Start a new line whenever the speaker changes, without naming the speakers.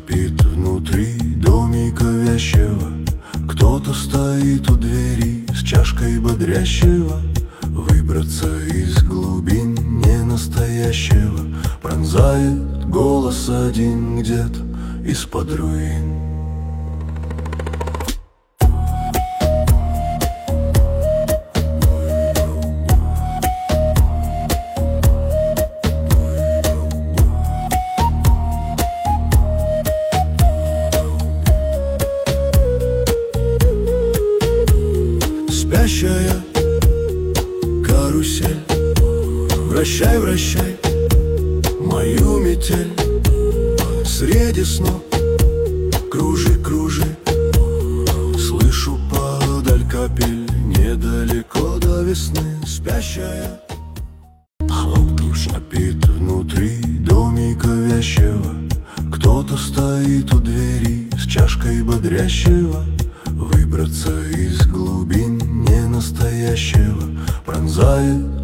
шипит внутри домика вящего. Кто-то стоит у двери с чашкой бодрящего. Выбраться из глубин ненастоящего пронзает голос один где-то из-под руин. Спящая карусель, вращай, вращай мою метель. Среди снов кружи, кружи. Слышу подаль капель, недалеко до весны. Спящая шипит внутри домика вящего. Кто-то стоит у двери с чашкой бодрящего. Выбраться из глубин ненастоящего пронзает